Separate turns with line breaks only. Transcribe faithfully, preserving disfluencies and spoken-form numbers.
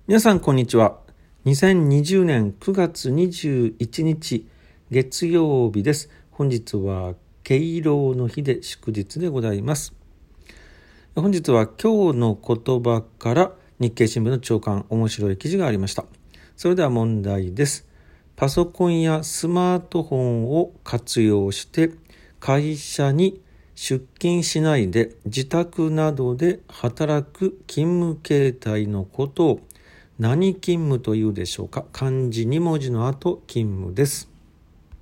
皆さんこんにちは。にせんにじゅうねんくがつにじゅういちにち月曜日です。本日は敬老の日で祝日でございます。本日は今日の言葉から日経新聞の朝刊面白い記事がありました。それでは問題です。パソコンやスマートフォンを活用して会社に出勤しないで自宅などで働く勤務形態のことを何勤務というでしょうか。漢字に文字の後勤務です。